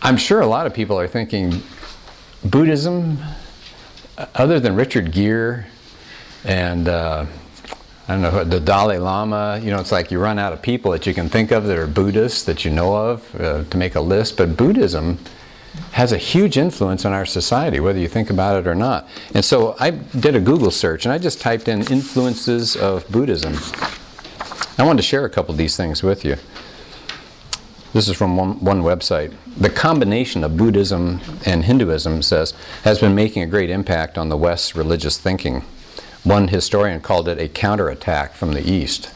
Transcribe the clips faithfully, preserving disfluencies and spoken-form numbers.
I'm sure a lot of people are thinking, Buddhism, other than Richard Gere and uh, I don't know, the Dalai Lama, you know, it's like you run out of people that you can think of that are Buddhists that you know of uh, to make a list. But Buddhism has a huge influence on our society, whether you think about it or not. And so I did a Google search and I just typed in influences of Buddhism. I wanted to share a couple of these things with you. This is from one, one website. The combination of Buddhism and Hinduism, says, has been making a great impact on the West's religious thinking. One historian called it a counterattack from the East.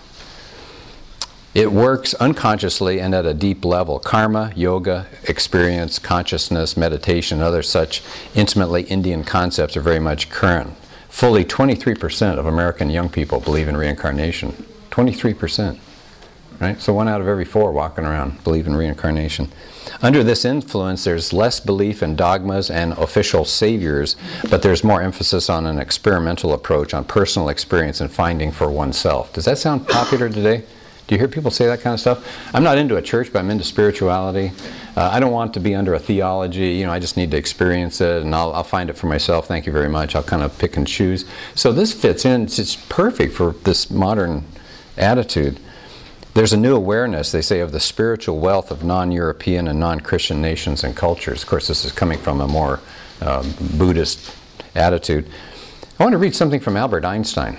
It works unconsciously and at a deep level. Karma, yoga, experience, consciousness, meditation, and other such intimately Indian concepts are very much current. Fully twenty-three percent of American young people believe in reincarnation. twenty-three percent. Right? So one out of every four walking around believe in reincarnation. Under this influence, there's less belief in dogmas and official saviors, but there's more emphasis on an experimental approach, on personal experience and finding for oneself. Does that sound popular today? Do you hear people say that kind of stuff? I'm not into a church, but I'm into spirituality. Uh, I don't want to be under a theology. You know, I just need to experience it, and I'll, I'll find it for myself. Thank you very much. I'll kind of pick and choose. So this fits in. It's, it's perfect for this modern attitude. There's a new awareness, they say, of the spiritual wealth of non-European and non-Christian nations and cultures. Of course, this is coming from a more um, Buddhist attitude. I want to read something from Albert Einstein.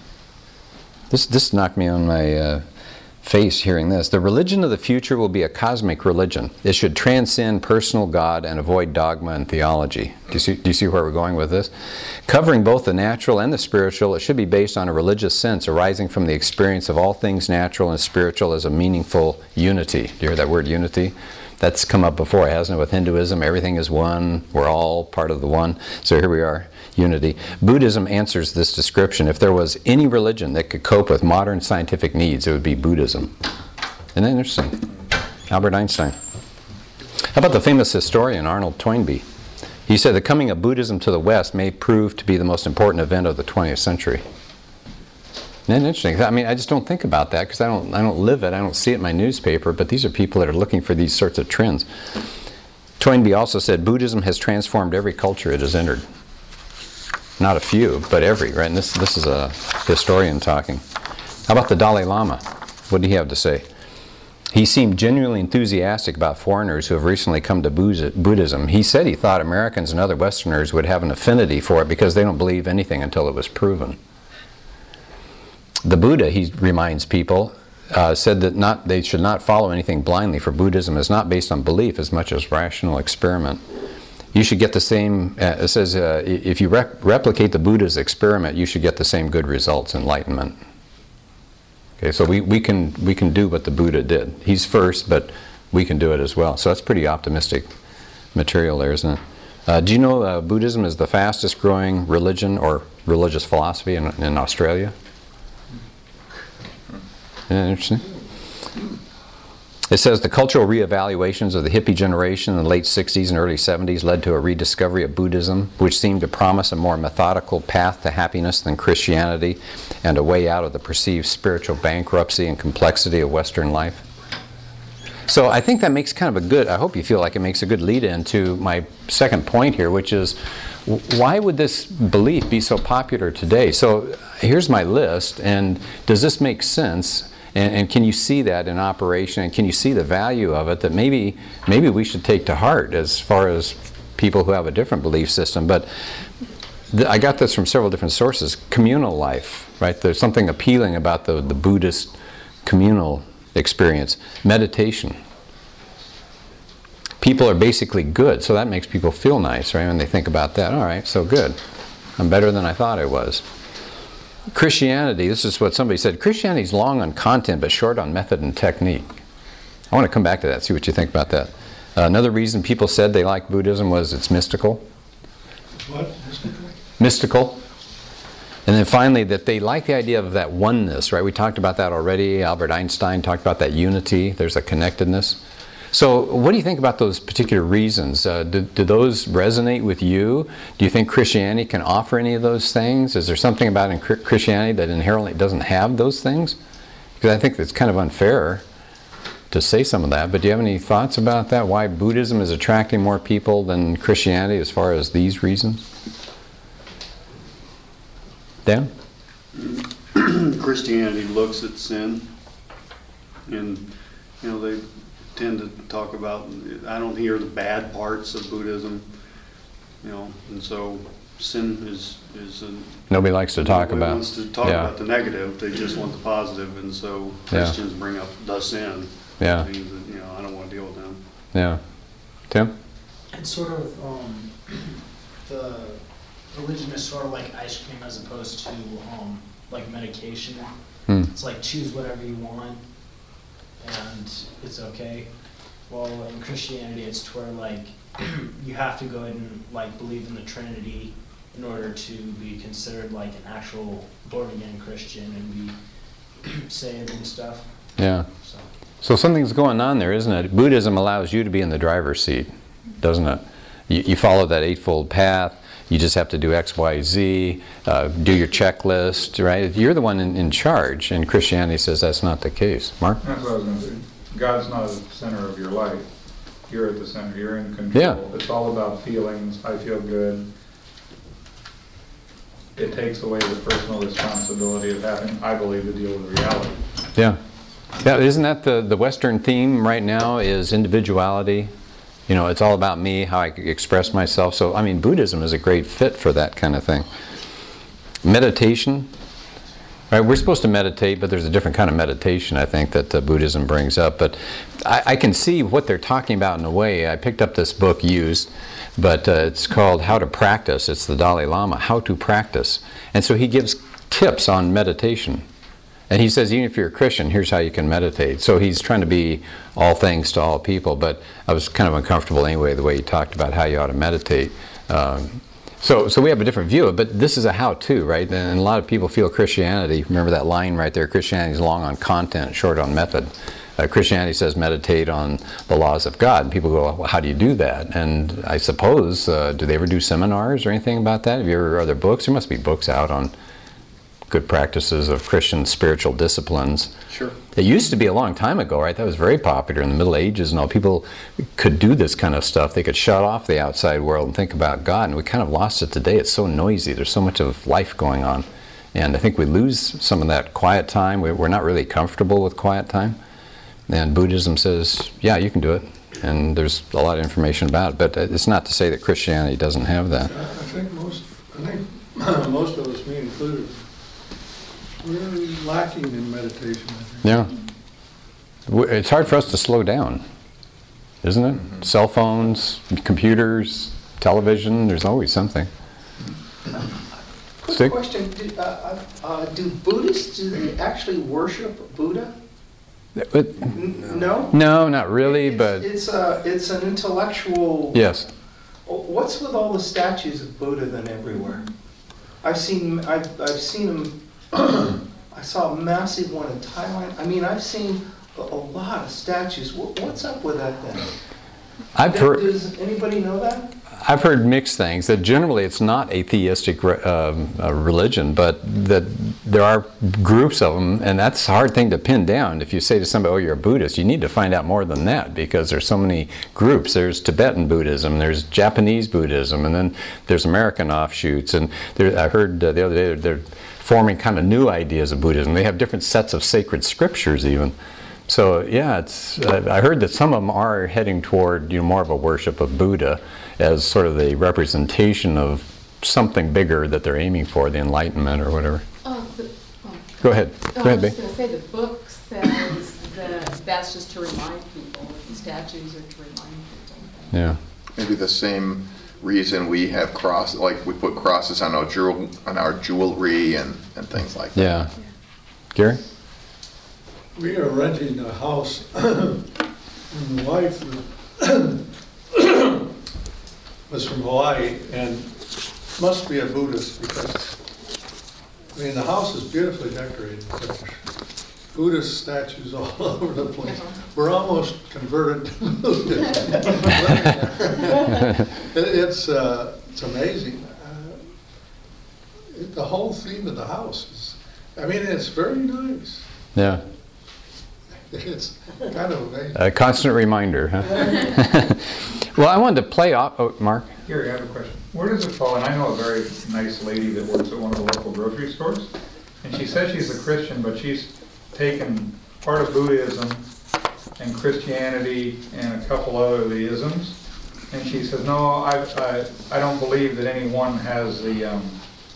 This, this knocked me on my uh, face hearing this. The religion of the future will be a cosmic religion. It should transcend personal God and avoid dogma and theology. Do you see, do you see where we're going with this? Covering both the natural and the spiritual, it should be based on a religious sense arising from the experience of all things natural and spiritual as a meaningful unity. Do you hear that word, unity? That's come up before, hasn't it, with Hinduism? Everything is one. We're all part of the one. So here we are, unity. Buddhism answers this description. If there was any religion that could cope with modern scientific needs, it would be Buddhism. Isn't that interesting? Albert Einstein. How about the famous historian Arnold Toynbee? He said the coming of Buddhism to the West may prove to be the most important event of the twentieth century. Isn't that interesting? I mean, I just don't think about that because I don't, I don't live it. I don't see it in my newspaper, but these are people that are looking for these sorts of trends. Toynbee also said Buddhism has transformed every culture it has entered. Not a few, but every, right? And this, this is a historian talking. How about the Dalai Lama? What did he have to say? He seemed genuinely enthusiastic about foreigners who have recently come to Buddhism. He said he thought Americans and other Westerners would have an affinity for it because they don't believe anything until it was proven. The Buddha, he reminds people, uh, said that not, they should not follow anything blindly, for Buddhism is not based on belief as much as rational experiment. You should get the same, uh, it says, uh, if you rep replicate the Buddha's experiment, you should get the same good results, enlightenment. Okay, so we, we, can, we can do what the Buddha did. He's first, but we can do it as well. So that's pretty optimistic material there, isn't it? Uh, do you know uh, Buddhism is the fastest growing religion or religious philosophy in, in Australia? Isn't that interesting? It says the cultural reevaluations of the hippie generation in the late sixties and early seventies led to a rediscovery of Buddhism, which seemed to promise a more methodical path to happiness than Christianity and a way out of the perceived spiritual bankruptcy and complexity of Western life. So I think that makes kind of a good, I hope you feel like it makes a good lead-in to my second point here, which is why would this belief be so popular today? So here's my list, and does this make sense? And, and can you see that in operation? And can you see the value of it that maybe maybe we should take to heart as far as people who have a different belief system? But th I got this from several different sources. Communal life, right? There's something appealing about the, the Buddhist communal experience. Meditation. People are basically good, so that makes people feel nice, right? When they think about that, all right, so good. I'm better than I thought I was. Christianity, this is what somebody said, Christianity is long on content but short on method and technique. I want to come back to that, see what you think about that. Uh, another reason people said they liked Buddhism was it's mystical. What? Mystical? Mystical. And then finally, that they like the idea of that oneness, right? We talked about that already. Albert Einstein talked about that unity. There's a connectedness. So what do you think about those particular reasons? Uh, do, do those resonate with you? Do you think Christianity can offer any of those things? Is there something about in Christianity that inherently doesn't have those things? Because I think it's kind of unfair to say some of that. But do you have any thoughts about that? Why Buddhism is attracting more people than Christianity as far as these reasons? Dan? Christianity looks at sin, and you know they tend to talk about. I don't hear the bad parts of Buddhism, you know, and so sin is is. A, Nobody likes to talk nobody about. wants to talk yeah. about the negative. They just want the positive, and so Christians yeah. bring up the sin. Yeah. Means that, you know, I don't want to deal with them. Yeah. Tim? It's sort of um, the religion is sort of like ice cream as opposed to um, like medication. Hmm. It's like choose whatever you want and it's okay. Well, in Christianity, it's to where like you have to go ahead and like believe in the Trinity in order to be considered like an actual born again Christian and be saved and stuff. Yeah. So. So something's going on there, isn't it? Buddhism allows you to be in the driver's seat, doesn't it? You, you follow that eightfold path. You just have to do X, Y, Z, uh, do your checklist, right? You're the one in, in charge, and Christianity says that's not the case. Mark? That's what I was going to say. God's not at the center of your life. You're at the center. You're in control. Yeah. It's all about feelings. I feel good. It takes away the personal responsibility of having, I believe, to deal with reality. Yeah. Yeah, isn't that the, the Western theme right now is individuality? You know, it's all about me, how I express myself. So, I mean, Buddhism is a great fit for that kind of thing. Meditation. Right, we're supposed to meditate, but there's a different kind of meditation, I think, that uh, Buddhism brings up. But I, I can see what they're talking about in a way. I picked up this book, used, but uh, it's called How to Practice. It's the Dalai Lama, How to Practice. And so he gives tips on meditation. And he says, even if you're a Christian, here's how you can meditate. So he's trying to be all things to all people, but I was kind of uncomfortable anyway, the way he talked about how you ought to meditate. Um, so, so we have a different view, but this is a how-to, right? And a lot of people feel Christianity, remember that line right there, Christianity is long on content, short on method. Uh, Christianity says meditate on the laws of God. And people go, well, how do you do that? And I suppose, uh, do they ever do seminars or anything about that? Have you ever, are there books? There must be books out on good practices of Christian spiritual disciplines. Sure. It used to be a long time ago, right? That was very popular in the Middle Ages and all. People could do this kind of stuff. They could shut off the outside world and think about God, and we kind of lost it today. It's so noisy. There's so much of life going on. And I think we lose some of that quiet time. We're not really comfortable with quiet time. And Buddhism says, yeah, you can do it. And there's a lot of information about it. But it's not to say that Christianity doesn't have that. I think most, I think most of us, me included, we're lacking in meditation, I think. Yeah. It's hard for us to slow down, isn't it? Mm-hmm. Cell phones, computers, television, there's always something. Quick Stick? question, do, uh, uh, do Buddhists, do they actually worship Buddha? It, N- no? no, not really, it's, but... It's, a, it's an intellectual... Yes. What's with all the statues of Buddha then everywhere? I've seen, I've, I've seen them, I saw a massive one in Thailand. I mean, I've seen a, a lot of statues. What, what's up with that then? I've heard... Does anybody know that? I've heard mixed things, that generally it's not a theistic uh, uh, religion, but that there are groups of them, and that's a hard thing to pin down. If you say to somebody, oh, you're a Buddhist, you need to find out more than that, because there's so many groups. There's Tibetan Buddhism, there's Japanese Buddhism, and then there's American offshoots. And there, I heard uh, the other day they're forming kind of new ideas of Buddhism. They have different sets of sacred scriptures even. So yeah, it's, uh, I heard that some of them are heading toward, you know, more of a worship of Buddha as sort of the representation of something bigger that they're aiming for, the Enlightenment or whatever. Oh, the, oh. Go ahead. Go Oh, ahead, I Bea. was going to say the book says that that's just to remind people. The statues are to remind people. Yeah. Maybe the same reason we have cross, like we put crosses on our jewel, on our jewelry and, and things like that. Yeah. Gary? We are renting a house, and the wife was from Hawaii, and must be a Buddhist, because, I mean, the house is beautifully decorated, but Buddhist statues all over the place. We're almost converted to Buddhist. It's, uh, it's amazing. Uh, it- The whole theme of the house is, I mean, it's very nice. Yeah. It's kind of amazing. A constant reminder, huh? Well, I wanted to play off, oh, Mark? Gary, I have a question. Where does it fall? And I know a very nice lady that works at one of the local grocery stores. And she says she's a Christian, but she's taken part of Buddhism and Christianity and a couple other of the isms. And she says, no, I, I, I don't believe that anyone has the, um,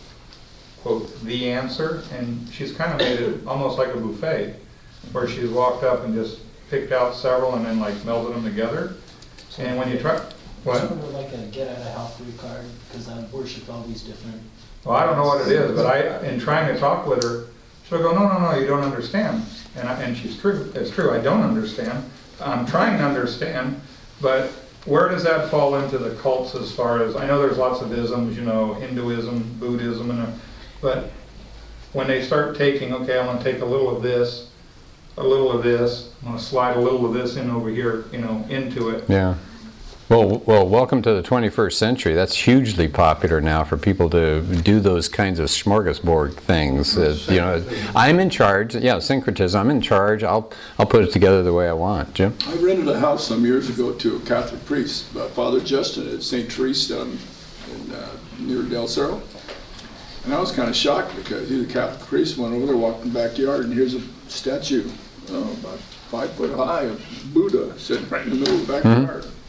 quote, the answer. And she's kind of made it almost like a buffet, where she's walked up and just picked out several and then like melded them together. And when you try, what? Sort of like a get out of hell free card, because I've worshipped all these different. Well, I don't know what it is, but I, in trying to talk with her, she'll go, no, no, no, you don't understand. And I, and she's true, it's true, I don't understand. I'm trying to understand, but where does that fall into the cults as far as, I know there's lots of isms, you know, Hinduism, Buddhism, and, uh, but when they start taking, okay, I'm gonna take a little of this, a little of this, I'm gonna slide a little of this in over here, you know, into it. Yeah. Well, well, welcome to the twenty-first century. That's hugely popular now for people to do those kinds of smorgasbord things. Uh, you know, I'm in charge. Yeah, syncretism. I'm in charge. I'll I'll put it together the way I want. Jim? I rented a house some years ago to a Catholic priest, uh, Father Justin at Saint Teresa um, in, uh, near Del Cerro. And I was kind of shocked because he's a Catholic priest. Went over there, walked in the backyard, and here's a statue, oh, about five foot high, of Buddha sitting right in the middle of the backyard. Mm-hmm.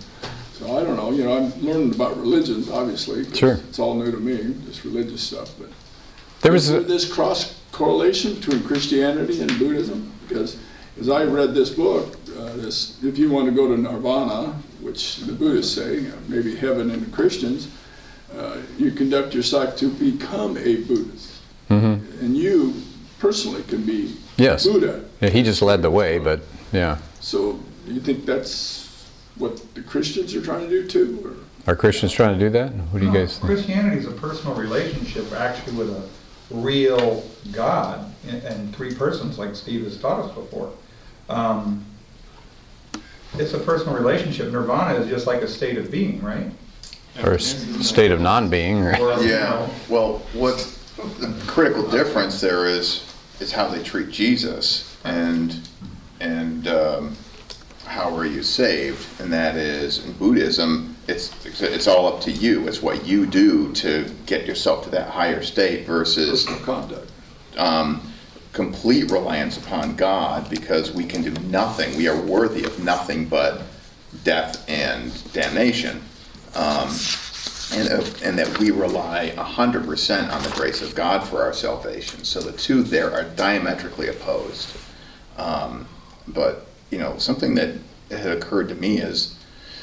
So I don't know, you know, I'm learning about religions, obviously. Sure. It's all new to me, just religious stuff. But there was is a, there this cross correlation between Christianity and Buddhism? Because as I read this book, uh, this, if you want to go to nirvana, which the Buddhists say, uh, maybe heaven in the Christians, uh, you conduct yourself to become a Buddhist. Mm-hmm. And you personally can be yes. Buddha. Yeah, he just led the way, but yeah. So do you think that's what the Christians are trying to do too? Or? Are Christians trying to do that? What do you No, guys think? Christianity is a personal relationship actually with a real God and, and three persons like Steve has taught us before. Um, it's a personal relationship. Nirvana is just like a state of being, right? Or a s- state of non-being? Or, Or, you Yeah, know, well, what the critical difference there is, is how they treat Jesus and, and um, how are you saved? And that is, in Buddhism, it's, it's all up to you. It's what you do to get yourself to that higher state versus Personal conduct. um, complete reliance upon God, because we can do nothing. We are worthy of nothing but death and damnation. Um, and, uh, and that we rely one hundred percent on the grace of God for our salvation. So the two there are diametrically opposed. Um, but, you know, something that had occurred to me is,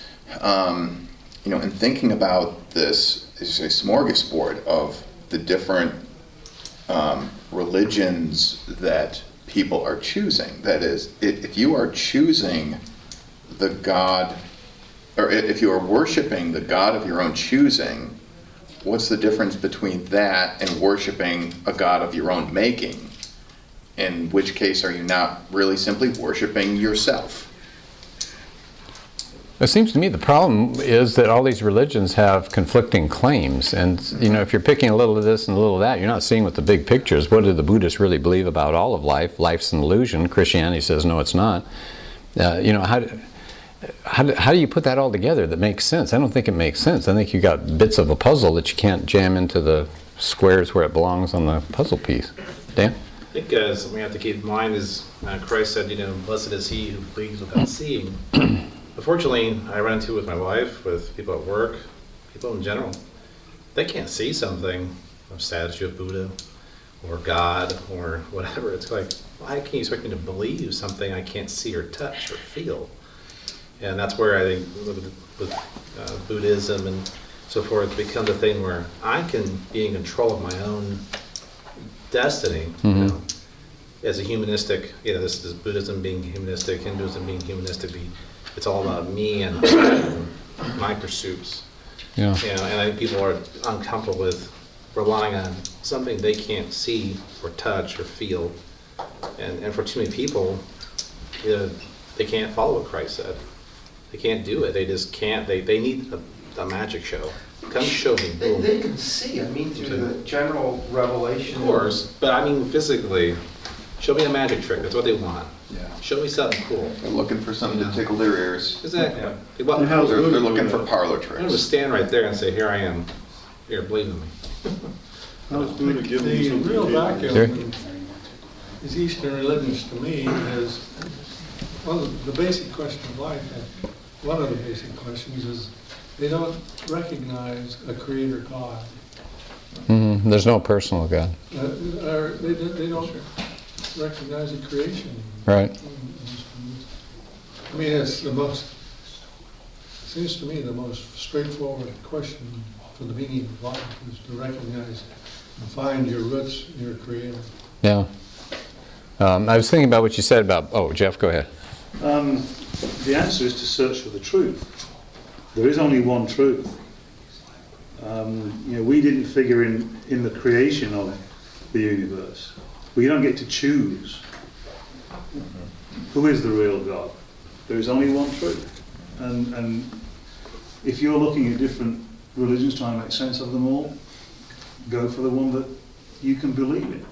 um, you know, in thinking about this, is a smorgasbord of the different um, religions that people are choosing. That is, if, if you are choosing the God, or if you are worshiping the God of your own choosing, what's the difference between that and worshiping a God of your own making? In which case, are you not really simply worshiping yourself? it seems to me the problem is that all these religions have conflicting claims. And, you know, if you're picking a little of this and a little of that, you're not seeing what the big picture is. What do the Buddhists really believe about all of life? Life's an illusion. Christianity says, no, it's not. Uh, you know, how do, how, do, how do you put that all together that makes sense? I don't think it makes sense. I think you got bits of a puzzle that you can't jam into the squares where it belongs on the puzzle piece. Dan? I think uh, something we have to keep in mind is uh, Christ said, you know, blessed is he who believes without seeing. Unfortunately, I run into with my wife, with people at work, people in general, they can't see something, a statue of Buddha or God or whatever. It's like, why can you expect me to believe something I can't see or touch or feel? And that's where I think with, with uh, Buddhism and so forth becomes a thing where I can be in control of my own destiny, mm-hmm. you know, as a humanistic, you know, this is Buddhism being humanistic, Hinduism being humanistic, be, it's all about me and my pursuits. Yeah. You know, and I think people are uncomfortable with relying on something they can't see or touch or feel. And, and for too many people, you know, they can't follow what Christ said. They can't do it. They just can't. They, they need a, a magic show. Come show me. They, Boom. they can see, I mean, through the general revelation. Of course, but I mean physically, show me a magic trick. That's what they want. Show me something cool. They're looking for something to tickle their ears. Exactly. And Well, how's They're, Buddha they're looking doing for that? parlor I'm going to tricks. stand right there and say, here I am. Here, believe in me. How's Buddha giving The something real to eat? vacuum is Eastern religions to me is, one of the basic question of life, uh, one of the basic questions is, they don't recognize a creator God. Mhm. There's no personal God. Uh, or they, don't- they don't recognize a creation. Right. I mean, it's the most, seems to me the most straightforward question for the meaning of life is to recognize and find your roots in your creator. Yeah. Um, I was thinking about what you said about, oh, Jeff, go ahead. Um, the answer is to search for the truth. There is only one truth. Um, you know, we didn't figure in, in the creation of the universe. We don't get to choose who is the real God. There is only one truth. And, and if you're looking at different religions trying to make sense of them all, go for the one that you can believe in.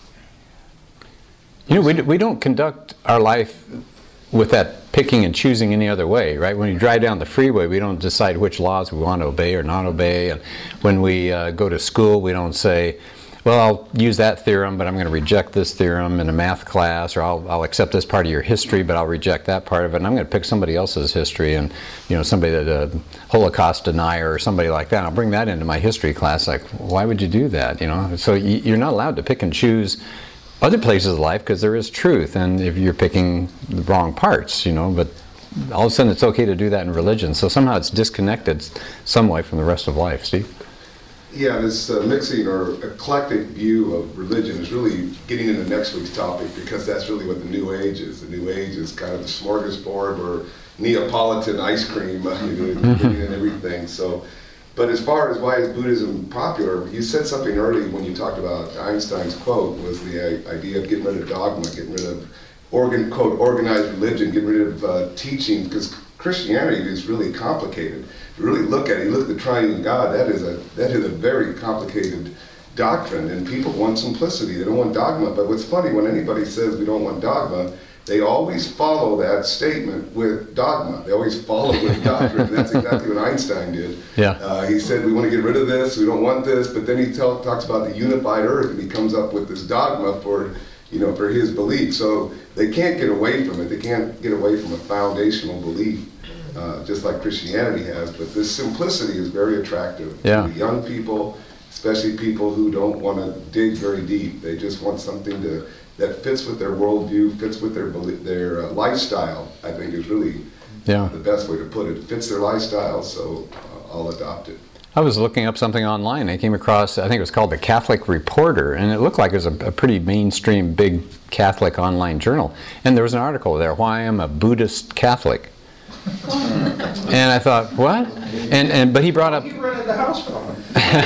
You know, we, d- we don't conduct our life with that picking and choosing any other way, right? When we drive down the freeway, we don't decide which laws we want to obey or not obey. And when we uh, go to school, we don't say, well, I'll use that theorem, but I'm going to reject this theorem in a math class, or I'll, I'll accept this part of your history, but I'll reject that part of it, and I'm going to pick somebody else's history, and, you know, somebody that a Holocaust denier or somebody like that. I'll bring that into my history class. Like, why would you do that? You know, so y- you're not allowed to pick and choose other places of life because there is truth, and if you're picking the wrong parts, you know, but all of a sudden it's okay to do that in religion. So somehow it's disconnected some way from the rest of life. Steve? Yeah, this uh, mixing or eclectic view of religion is really getting into next week's topic, because that's really what the New Age is. The New Age is kind of the smorgasbord or Neapolitan ice cream, uh, you know, bringing in everything. So, but as far as why is Buddhism popular, you said something early when you talked about Einstein's quote, was the uh, idea of getting rid of dogma, getting rid of organ, quote, organized religion, getting rid of uh, teaching, because Christianity is really complicated. If you really look at it, you look at the triune God, that is a that is a very complicated doctrine, and people want simplicity. They don't want dogma. But what's funny, when anybody says we don't want dogma, they always follow that statement with dogma. They always follow with doctrine. And that's exactly what Einstein did. Yeah. Uh, he said we want to get rid of this, we don't want this, but then he tell, talks about the unified earth, and he comes up with this dogma for, you know, for his belief. So they can't get away from it. They can't get away from a foundational belief. Uh, just like Christianity has, but this simplicity is very attractive Yeah. to young people, especially people who don't want to dig very deep. They just want something to that fits with their worldview, fits with their belie- their uh, lifestyle. I think is really Yeah. the best way to put it. It fits their lifestyle, so uh, I'll adopt it. I was looking up something online. I came across, I think it was called the Catholic Reporter, and it looked like it was a, a pretty mainstream, big Catholic online journal. And there was an article there, why I'm a Buddhist Catholic. And I thought, what? And and but he brought up. You rented the house from him.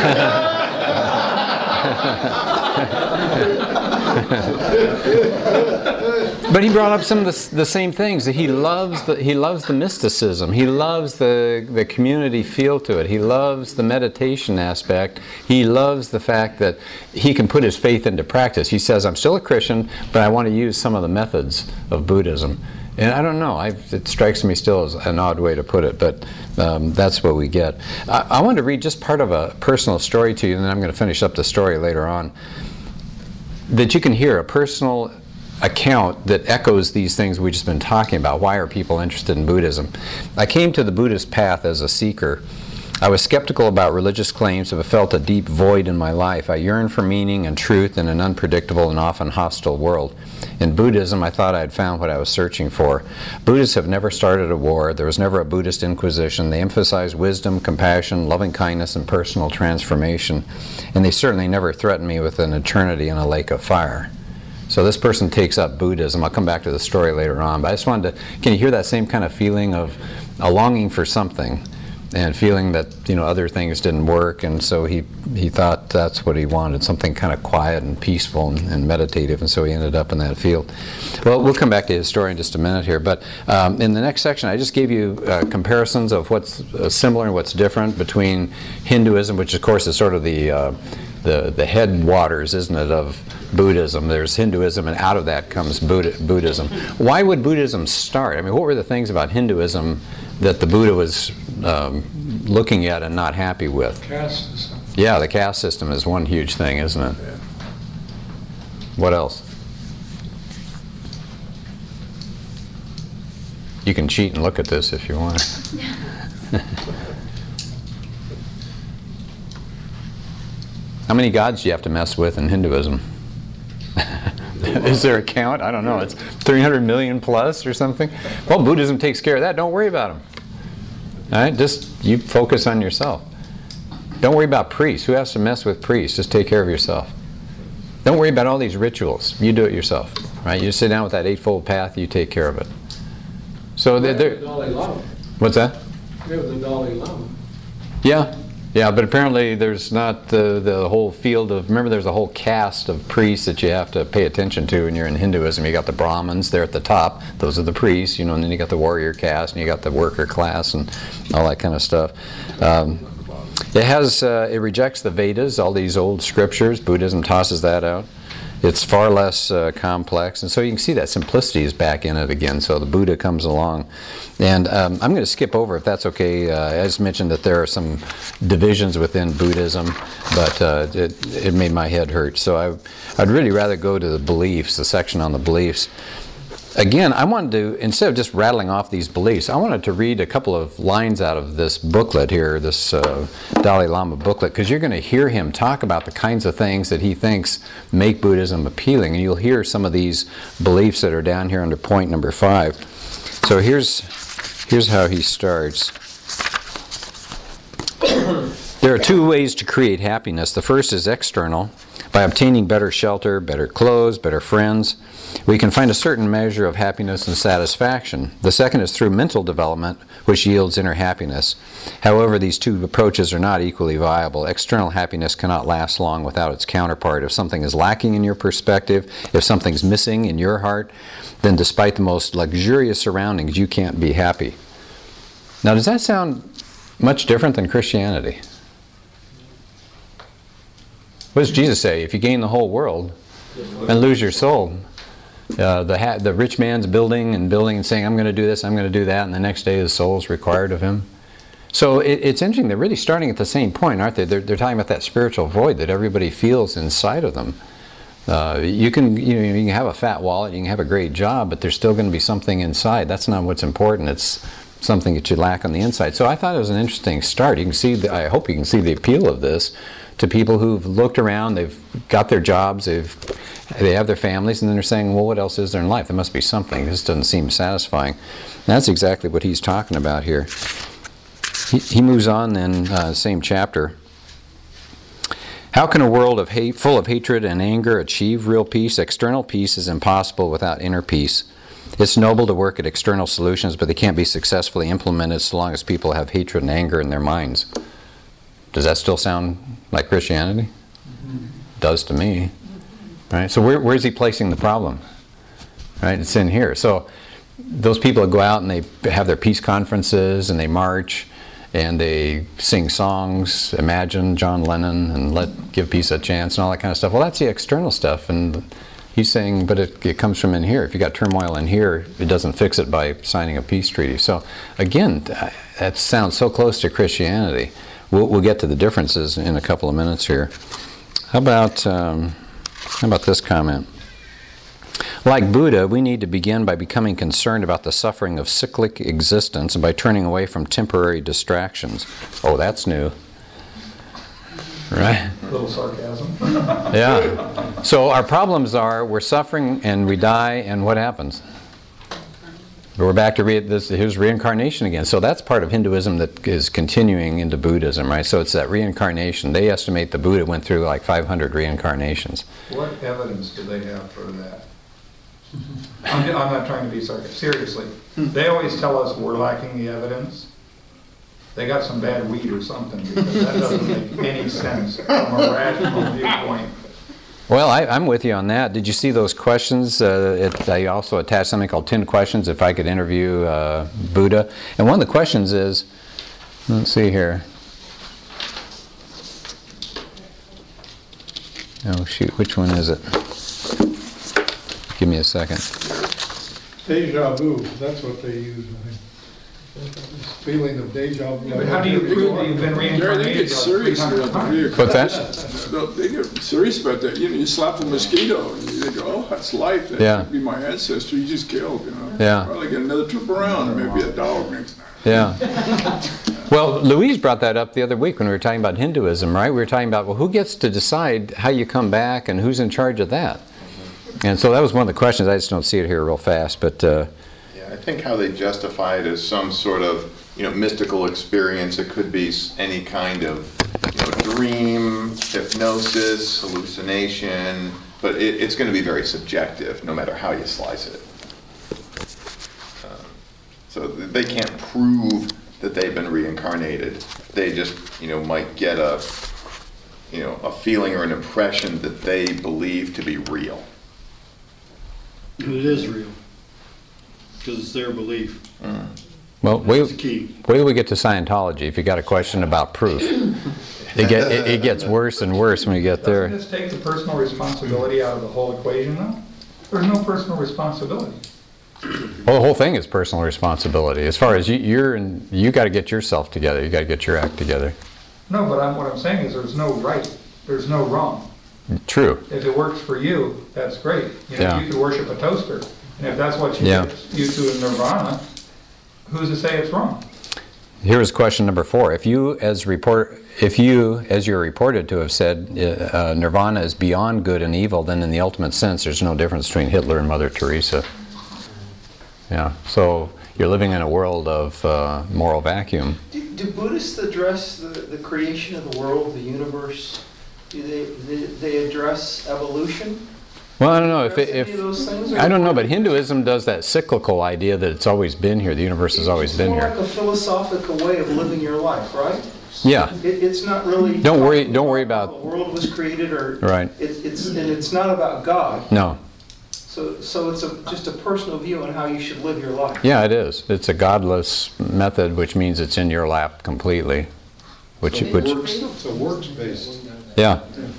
But he brought up some of the, the same things. That he loves the he loves the mysticism. He loves the the community feel to it. He loves the meditation aspect. He loves the fact that he can put his faith into practice. He says, "I'm still a Christian, but I want to use some of the methods of Buddhism." And I don't know, I've, it strikes me still as an odd way to put it, but um, that's what we get. I, I wanted to read just part of a personal story to you, and then I'm going to finish up the story later on, that you can hear a personal account that echoes these things we've just been talking about. Why are people interested in Buddhism? I came to the Buddhist path as a seeker. I was skeptical about religious claims, but felt a deep void in my life. I yearned for meaning and truth in an unpredictable and often hostile world. In Buddhism, I thought I had found what I was searching for. Buddhists have never started a war. There was never a Buddhist inquisition. They emphasize wisdom, compassion, loving kindness, and personal transformation. And they certainly never threatened me with an eternity in a lake of fire. So this person takes up Buddhism. I'll come back to the story later on. But I just wanted to, can you hear that same kind of feeling of a longing for something? And feeling that, you know, other things didn't work, and so he he thought that's what he wanted, something kind of quiet and peaceful and, and meditative, and so he ended up in that field. Well, we'll come back to his story in just a minute here, but um, in the next section I just gave you uh, comparisons of what's uh, similar and what's different between Hinduism, which of course is sort of the uh, the, the headwaters, isn't it, of Buddhism. There's Hinduism, and out of that comes Buddha, Buddhism. Why would Buddhism start? I mean, what were the things about Hinduism that the Buddha was um, looking at and not happy with? Caste system. Yeah, the caste system is one huge thing, isn't it? Yeah. What else? You can cheat and look at this if you want. How many gods do you have to mess with in Hinduism? Is there a count? I don't know. It's three hundred million plus or something. Well, Buddhism takes care of that. Don't worry about them. All right? Just you focus on yourself. Don't worry about priests. Who has to mess with priests? Just take care of yourself. Don't worry about all these rituals. You do it yourself. Right? You sit down with that eightfold path. You take care of it. So they're, they're, Dalai Lama. what's that? We have the Dalai Lama. Yeah, yeah, but apparently there's not the, the whole field of, remember there's a whole caste of priests that you have to pay attention to when you're in Hinduism. You got the Brahmins, they're at the top, those are the priests, you know, and then you got the warrior caste, and you got the worker class, and all that kind of stuff. Um, it has, uh, it rejects the Vedas, all these old scriptures. Buddhism tosses that out. It's far less uh, complex, and so you can see that simplicity is back in it again. So the Buddha comes along, and um, I'm going to skip over, if that's okay. Uh, I just mentioned that there are some divisions within Buddhism, but uh, it, it made my head hurt. So I, I'd really rather go to the beliefs, the section on the beliefs. Again, I wanted to, instead of just rattling off these beliefs, I wanted to read a couple of lines out of this booklet here, this uh, Dalai Lama booklet, because you're going to hear him talk about the kinds of things that he thinks make Buddhism appealing, and you'll hear some of these beliefs that are down here under point number five. So here's, here's how he starts. There are two ways to create happiness. The first is external, by obtaining better shelter, better clothes, better friends. We can find a certain measure of happiness and satisfaction. The second is through mental development, which yields inner happiness. However, these two approaches are not equally viable. External happiness cannot last long without its counterpart. If something is lacking in your perspective, if something's missing in your heart, then despite the most luxurious surroundings, you can't be happy. Now, does that sound much different than Christianity? What does Jesus say? If you gain the whole world and lose your soul, uh, the ha the rich man's building and building and saying, I'm going to do this, I'm going to do that, and the next day his soul is required of him. So it, it's interesting. They're really starting at the same point, aren't they? They're, they're talking about that spiritual void that everybody feels inside of them. Uh, you can, you know, you can have a fat wallet, you can have a great job, but there's still going to be something inside. That's not what's important. It's something that you lack on the inside. So I thought it was an interesting start. You can see, the, I hope you can see the appeal of this to people who've looked around, they've got their jobs, they've, they have their families, and then they're saying, well, what else is there in life? There must be something. This doesn't seem satisfying. And that's exactly what he's talking about here. He, he moves on then, uh, same chapter. How can a world of hate, full of hatred and anger achieve real peace? External peace is impossible without inner peace. It's noble to work at external solutions, but they can't be successfully implemented so long as people have hatred and anger in their minds. Does that still sound like Christianity? Mm-hmm. It does to me. Right? So where, where's he placing the problem? Right? It's in here. So those people that go out and they have their peace conferences and they march and they sing songs, imagine John Lennon and let give peace a chance and all that kind of stuff. Well, that's the external stuff. And he's saying, but it, it comes from in here. If you got turmoil in here, it doesn't fix it by signing a peace treaty. So again, that sounds so close to Christianity. We'll, we'll get to the differences in a couple of minutes here. How about, um, how about this comment? Like Buddha, we need to begin by becoming concerned about the suffering of cyclic existence and by turning away from temporary distractions. Oh, that's new. Right? A little sarcasm. Yeah. So our problems are we're suffering and we die, and what happens? We're back to re this. Here's reincarnation again. So that's part of Hinduism that is continuing into Buddhism, right? So it's that reincarnation. They estimate the Buddha went through like five hundred reincarnations. What evidence do they have for that? I'm, I'm not trying to be sarcastic. Seriously, they always tell us we're lacking the evidence. They got some bad weed or something, because that doesn't make any sense from a rational viewpoint. Well, I, I'm with you on that. Did you see those questions? Uh, it, I also attached something called ten questions if I could interview uh, Buddha. And one of the questions is, let's see here. Oh shoot, which one is it? Give me a second. Deja vu, that's what they use, I think. This feeling of deja vu. But how do you prove that you've been Gary, they reincarnated? get serious like three hundred about the times? vehicle. What's that? No, they get serious about that. You know, you slap a mosquito, and they go, "Oh, that's life. That Yeah. could be my ancestor you just killed." You know. Yeah. Probably get another trip around, or maybe a dog next time. Yeah. Well, Louise brought that up the other week when we were talking about Hinduism, right? We were talking about, well, who gets to decide how you come back and who's in charge of that? And so that was one of the questions. I just don't see it here real fast, but uh, Yeah, I think how they justify it as some sort of, you know, mystical experience. It could be s- any kind of, you know, dream, hypnosis, hallucination, but it, it's going to be very subjective, no matter how you slice it. Um, So th- they can't prove that they've been reincarnated. They just, you know, might get a, you know, a feeling or an impression that they believe to be real. It is real, because it's their belief. well, That's wait, the key. wait till we get to Scientology if you got a question about proof. It, get, it, it gets worse and worse when you get there. Doesn't this take the personal responsibility out of the whole equation, though? There's no personal responsibility. Well, the whole thing is personal responsibility. As far as you, you're, in, you got to get yourself together. You got to get your act together. No, but I'm, what I'm saying is there's no right, there's no wrong. True. If it works for you, that's great. You know, Yeah. you could worship a toaster, and if that's what you Yeah. get you to nirvana, who's to say it's wrong? Here is question number four. If you, as report, if you, as you're reported to have said, uh, uh, nirvana is beyond good and evil, then in the ultimate sense, there's no difference between Hitler and Mother Teresa. Yeah. So you're living in a world of uh, moral vacuum. Do, do Buddhists address the, the creation of the world, the universe? Do they, they, they address evolution? Well, I don't know if, it, Address any if of those things, or- I don't know, but Hinduism does that cyclical idea that it's always been here. The universe has always been It's more here. like a philosophical way of living your life, right? Yeah. It, it's not really. Don't worry- don't worry about- how the world was created, or. Right. It, it's, and it's not about God. No. So, so it's a, just a personal view on how you should live your life. Yeah, it is. It's a godless method, which means it's in your lap completely. Which, So it which, works. It's a works-based. yeah.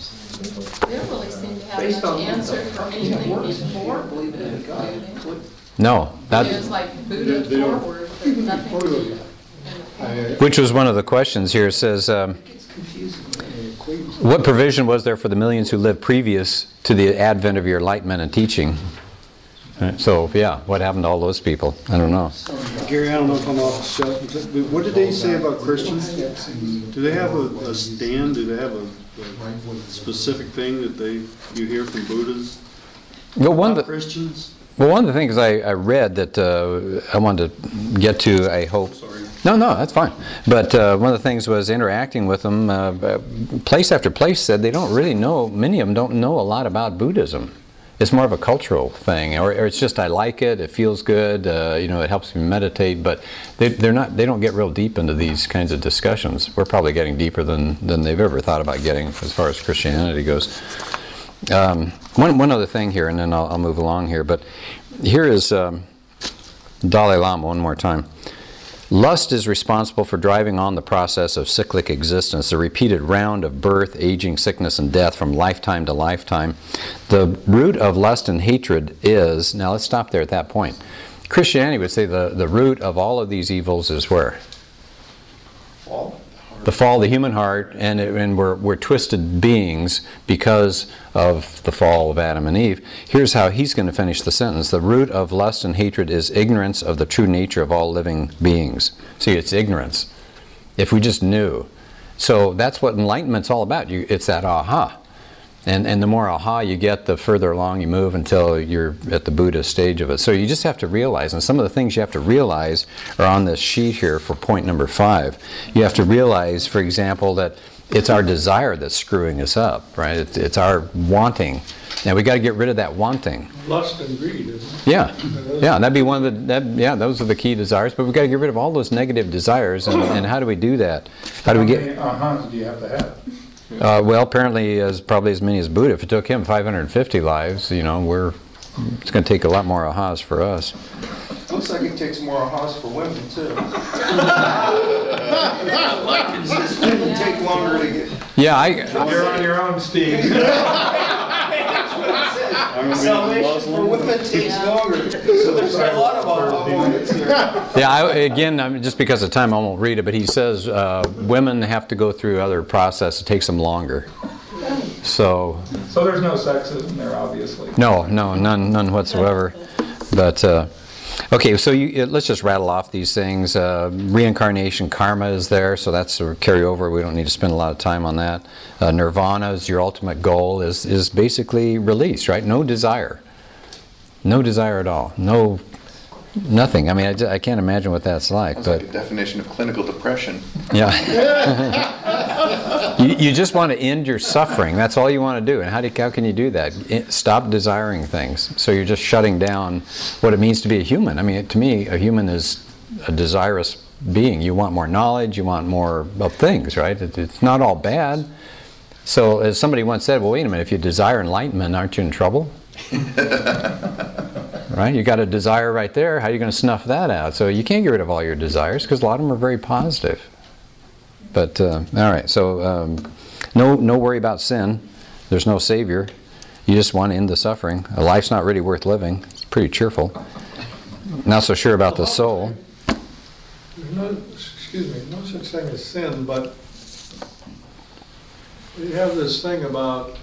They don't really seem to have Based much on answer for anything works, if you before don't believe in Buddha, God. do No. they? That, It was like Buddha They- they don't- forward, but nothing. Buddha- in the past. which was one of the questions here. It says, um, It's confusing. what provision was there for the millions who lived previous to the advent of your enlightenment and teaching? Right, so, yeah, what happened to all those people? I don't know. Gary, I don't know if I'm off the shelf, but what did they say about Christians? Do they have a, a stand, do they have a, a specific thing that they, you hear from Buddhists Well, one of about the, Christians? well, one of the things I, I read that uh, I wanted to get to, I hope. Sorry. No, no, that's fine. But uh, one of the things was interacting with them. Uh, place after place said they don't really know, many of them don't know a lot about Buddhism. It's more of a cultural thing, or, or it's just I like it, it feels good, uh, you know, it helps me meditate, but they, they're not, they don't get real deep into these kinds of discussions. We're probably getting deeper than, than they've ever thought about getting as far as Christianity goes. Um, one, one other thing here, and then I'll, I'll move along here, but here is um, Dalai Lama one more time. Lust is responsible for driving on the process of cyclic existence, the repeated round of birth, aging, sickness, and death from lifetime to lifetime. The root of lust and hatred is, now let's stop there at that point. Christianity would say the, the root of all of these evils is where? Fall. The fall of the human heart, and, it, and we're, we're twisted beings because of the fall of Adam and Eve. Here's how he's going to finish the sentence. The root of lust and hatred is ignorance of the true nature of all living beings. See, it's ignorance. If we just knew. So that's what enlightenment's all about. You, it's that aha. And, and the more aha you get, the further along you move until you're at the Buddha stage of it. So you just have to realize, and some of the things you have to realize are on this sheet here for point number five. You have to realize, for example, that it's our desire that's screwing us up, right? It's, it's our wanting. Now we got to get rid of that wanting. Lust and greed, isn't it? Yeah, yeah, that'd be one of the, that, yeah, those are the key desires, but we've got to get rid of all those negative desires, and, and how do we do that? How do we How get... many ahas do you have to have? Uh, well, apparently, as probably as many as Buddha. If it took him five hundred fifty lives, you know, we're it's going to take a lot more ahas for us. Looks like it takes more ahas for women, too. take longer to get. Yeah, I, You're on your own, Steve. Salvation for women takes longer, so there's a lot of opponents here. yeah. I, again, I'm, just because of time, I won't read it. But he says uh, women have to go through other process. It takes them longer. So So there's no sexism there, obviously. no, no, none, none whatsoever. But uh, okay, so you, uh, let's just rattle off these things. Uh, reincarnation, karma is there, so that's a carryover. We don't need to spend a lot of time on that. Uh, nirvana is your ultimate goal. Is is basically release, right? No desire, no desire at all. No, nothing. I mean, I, ju- I can't imagine what that's like. That's But like a definition of clinical depression. yeah. You, you just want to end your suffering. That's all you want to do. And how, do, how can you do that? I- Stop desiring things. So you're just shutting down what it means to be a human. I mean, to me, a human is a desirous being. You want more knowledge. You want more of things, right? It, it's not all bad. So as somebody once said, well, wait a minute, if you desire enlightenment, aren't you in trouble? Right? You got a desire right there. How are you going to snuff that out? So you can't get rid of all your desires because a lot of them are very positive. But, uh, all right, so um, no, no worry about sin. There's no savior. You just want to end the suffering. A life's not really worth living. It's pretty cheerful. Not so sure about the soul. There's no, excuse me, no such thing as sin, but we have this thing about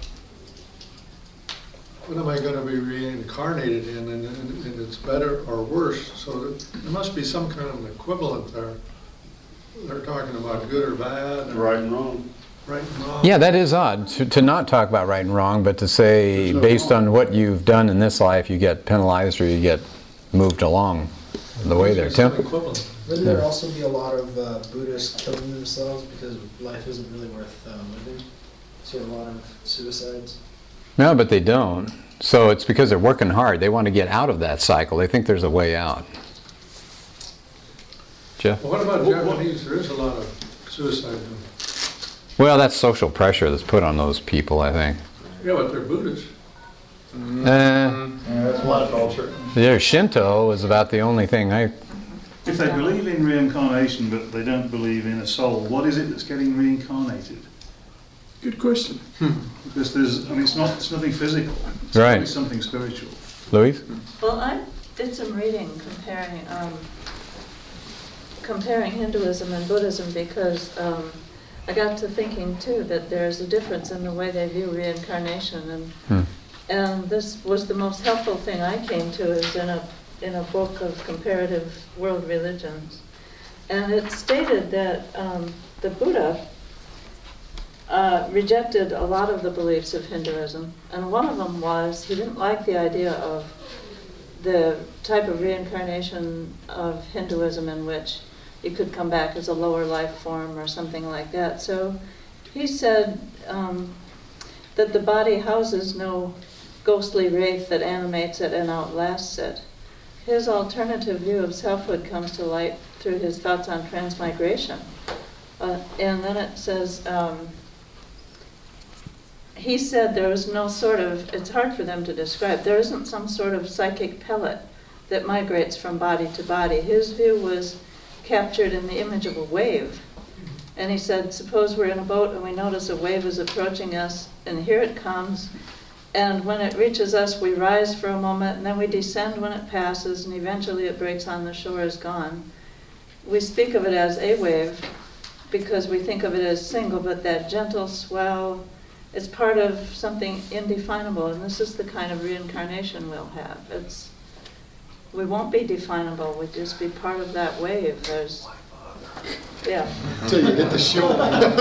what am I going to be reincarnated in, and, and, and it's better or worse. So that there must be some kind of an equivalent there. They're talking about good or bad. Or Right and wrong. right and wrong. Yeah, that is odd, to, to not talk about right and wrong, but to say There's no based wrong. on what you've done in this life, you get penalized or you get moved along the way there. Some Tim? equivalent. Wouldn't there also be a lot of uh, Buddhists killing themselves because life isn't really worth uh, living? So you have a lot of suicides. No, but they don't. So it's because they're working hard. They want to get out of that cycle. They think there's a way out. Jeff? Well, what about Japanese? There is a lot of suicide. Well, that's social pressure that's put on those people, I think. Yeah, but they're Buddhists. Uh, Yeah, that's one culture. their Shinto is about the only thing I... If they believe in reincarnation but they don't believe in a soul, what is it that's getting reincarnated? Good question. Because there's, I mean, it's not, it's nothing physical. It's Right. probably something spiritual. Louise? Well, I did some reading comparing um, comparing Hinduism and Buddhism because um, I got to thinking too that there's a difference in the way they view reincarnation, and Hmm. and this was the most helpful thing I came to is in a in a book of comparative world religions, and it stated that um, the Buddha uh, rejected a lot of the beliefs of Hinduism, and one of them was he didn't like the idea of the type of reincarnation of Hinduism in which you could come back as a lower life form or something like that. So he said um, that the body houses no ghostly wraith that animates it and outlasts it. His alternative view of selfhood comes to light through his thoughts on transmigration. Uh, and then it says, um, he said there was no sort of, it's hard for them to describe, there isn't some sort of psychic pellet that migrates from body to body. His view was captured in the image of a wave. And he said, suppose we're in a boat and we notice a wave is approaching us, and here it comes, and when it reaches us, we rise for a moment, and then we descend when it passes, and eventually it breaks on the shore, is gone. We speak of it as a wave because we think of it as single, but that gentle swell is part of something indefinable, and this is the kind of reincarnation we'll have. It's we won't be definable, we'll just be part of that wave. There's, yeah. Until you hit the shore.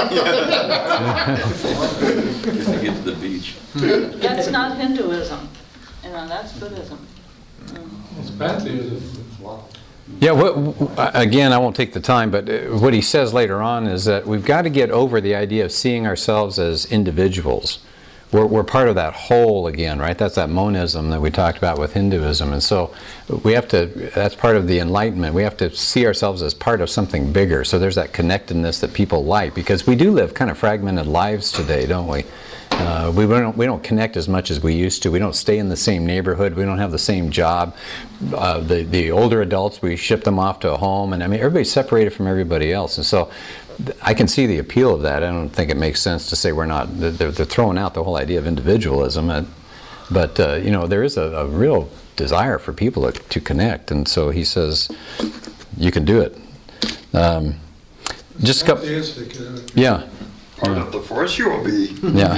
If they get to the beach. That's not Hinduism, you know, that's Buddhism. Mm. It's pantheism. Yeah, what, again, I won't take the time, but uh, what he says later on is that we've got to get over the idea of seeing ourselves as individuals. We're, we're part of that whole again, right? That's that monism that we talked about with Hinduism. And so we have to, that's part of the Enlightenment. We have to see ourselves as part of something bigger. So there's that connectedness that people like, because we do live kind of fragmented lives today, don't we? Uh, we, don't, we don't connect as much as we used to. We don't stay in the same neighborhood. We don't have the same job. Uh, the, the older adults, we ship them off to a home. And I mean, everybody's separated from everybody else. And so I can see the appeal of that. I don't think it makes sense to say we're not, they're, they're throwing out the whole idea of individualism. And, but, uh, you know, there is a, a real desire for people to, to connect. And so he says, you can do it. Um, just a couple, yeah. Part of the force you will be. Yeah.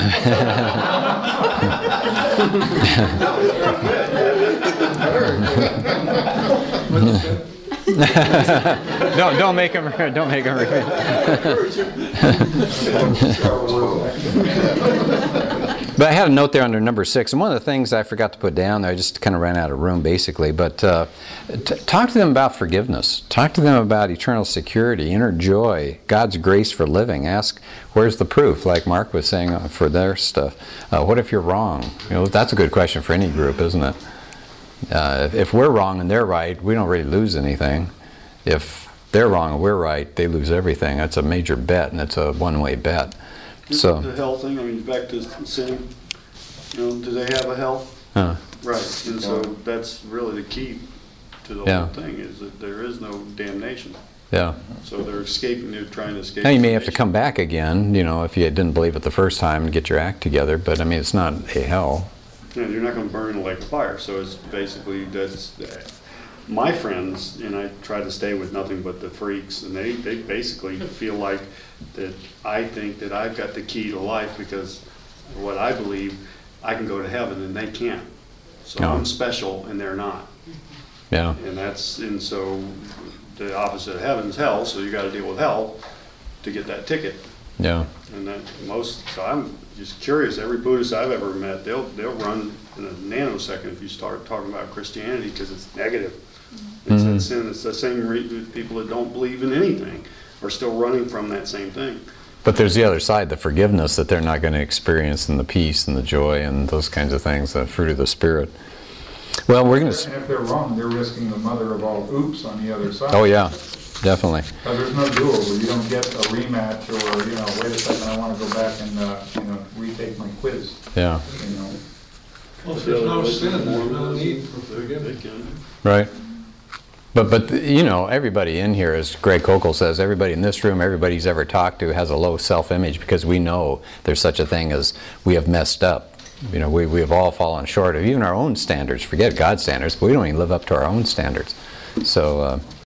don't don't make him don't make him repeat. But I had a note there under number six, and one of the things I forgot to put down there, I just kind of ran out of room basically, but uh, t talk to them about forgiveness. Talk to them about eternal security, inner joy, God's grace for living. Ask, where's the proof, like Mark was saying for their stuff. Uh, what if you're wrong? You know, that's a good question for any group, isn't it? Uh, if, if we're wrong and they're right, we don't really lose anything. If they're wrong and we're right, they lose everything. That's a major bet, and it's a one-way bet. So the hell thing, I mean, back to sin, you know, do they have a hell? Huh. Right, and so that's really the key to the Yeah. whole thing, is that there is no damnation. yeah. So they're escaping, they're trying to escape. Now you may have to damnation. come back again, you know, if you didn't believe it the first time and get your act together. But I mean, it's not a hell. Yeah, you're not gonna burn in a lake of fire, so it's basically, that's, my friends, and I try to stay with nothing but the freaks, and they, they basically feel like that I think that I've got the key to life because of what I believe, I can go to heaven and they can't. So No. I'm special and they're not. Yeah. And that's, and so the opposite of heaven is hell, so you gotta deal with hell to get that ticket. Yeah. And that most, so I'm just curious, every Buddhist I've ever met, they'll, they'll run in a nanosecond if you start talking about Christianity because it's negative. It's Mhm. that sin, it's the same re- people that don't believe in anything are still running from that same thing. But there's the other side, the forgiveness that they're not going to experience, and the peace and the joy and those kinds of things, the fruit of the Spirit. Well, we're going to... And if they're wrong, they're risking the mother of all oops on the other side. Oh, yeah, definitely. Uh, there's no do-over. You don't get a rematch or, you know, wait a second, I want to go back and, uh, you know, retake my quiz. Yeah. You know. Well, if there's no sin, there's no need for forgiveness. Right. But, but you know, everybody in here, as Greg Kokel says, everybody in this room, everybody he's ever talked to has a low self-image because we know there's such a thing as we have messed up. You know, we, we have all fallen short of even our own standards. Forget God's standards, but we don't even live up to our own standards. So, uh,